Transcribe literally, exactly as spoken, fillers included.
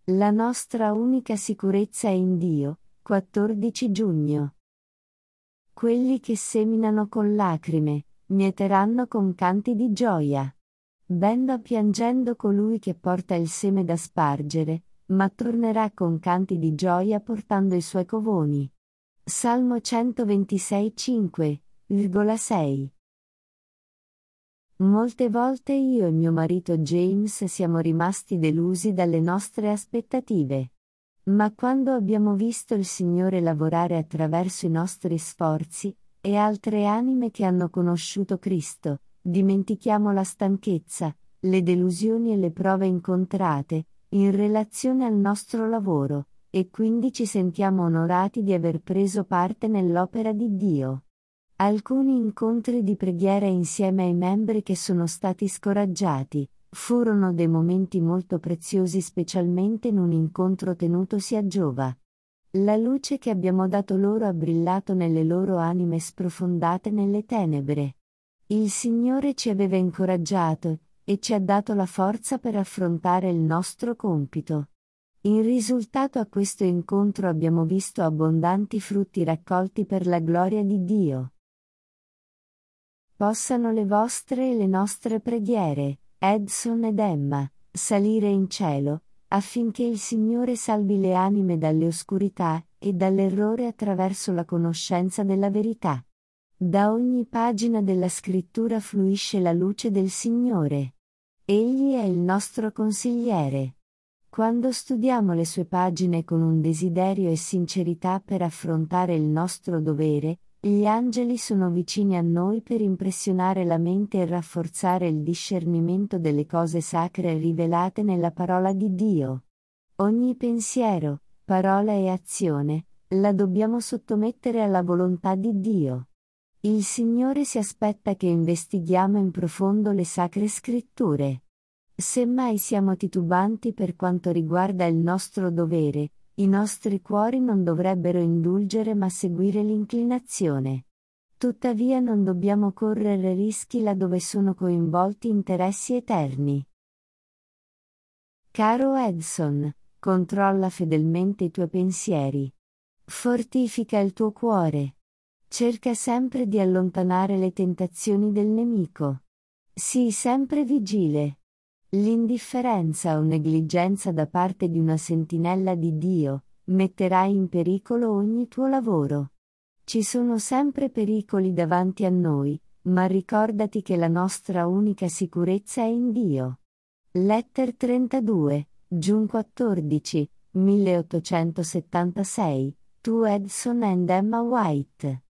La nostra unica sicurezza è in Dio. quattordici giugno. Quelli che seminano con lacrime, mieteranno con canti di gioia. Benda piangendo colui che porta il seme da spargere, ma tornerà con canti di gioia portando i suoi covoni. Salmo centoventisei cinque virgola sei. Molte volte io e mio marito James siamo rimasti delusi dalle nostre aspettative. Ma quando abbiamo visto il Signore lavorare attraverso i nostri sforzi, e altre anime che hanno conosciuto Cristo, dimentichiamo la stanchezza, le delusioni e le prove incontrate, in relazione al nostro lavoro, e quindi ci sentiamo onorati di aver preso parte nell'opera di Dio. Alcuni incontri di preghiera insieme ai membri che sono stati scoraggiati, furono dei momenti molto preziosi, specialmente in un incontro tenutosi a Giova. La luce che abbiamo dato loro ha brillato nelle loro anime sprofondate nelle tenebre. Il Signore ci aveva incoraggiato, e ci ha dato la forza per affrontare il nostro compito. In risultato a questo incontro abbiamo visto abbondanti frutti raccolti per la gloria di Dio. Possano le vostre e le nostre preghiere, Edson ed Emma, salire in cielo, affinché il Signore salvi le anime dalle oscurità e dall'errore attraverso la conoscenza della verità. Da ogni pagina della Scrittura fluisce la luce del Signore. Egli è il nostro consigliere. Quando studiamo le sue pagine con un desiderio e sincerità per affrontare il nostro dovere, gli angeli sono vicini a noi per impressionare la mente e rafforzare il discernimento delle cose sacre rivelate nella parola di Dio. Ogni pensiero, parola e azione, la dobbiamo sottomettere alla volontà di Dio. Il Signore si aspetta che investighiamo in profondo le sacre scritture. Se mai siamo titubanti per quanto riguarda il nostro dovere, i nostri cuori non dovrebbero indulgere ma seguire l'inclinazione. Tuttavia non dobbiamo correre rischi laddove sono coinvolti interessi eterni. Caro Edson, controlla fedelmente i tuoi pensieri. Fortifica il tuo cuore. Cerca sempre di allontanare le tentazioni del nemico. Sii sempre vigile. L'indifferenza o negligenza da parte di una sentinella di Dio metterà in pericolo ogni tuo lavoro. Ci sono sempre pericoli davanti a noi, ma ricordati che la nostra unica sicurezza è in Dio. Letter trentadue, giugno quattordici, milleottocentosettantasei, to Edson and Emma White.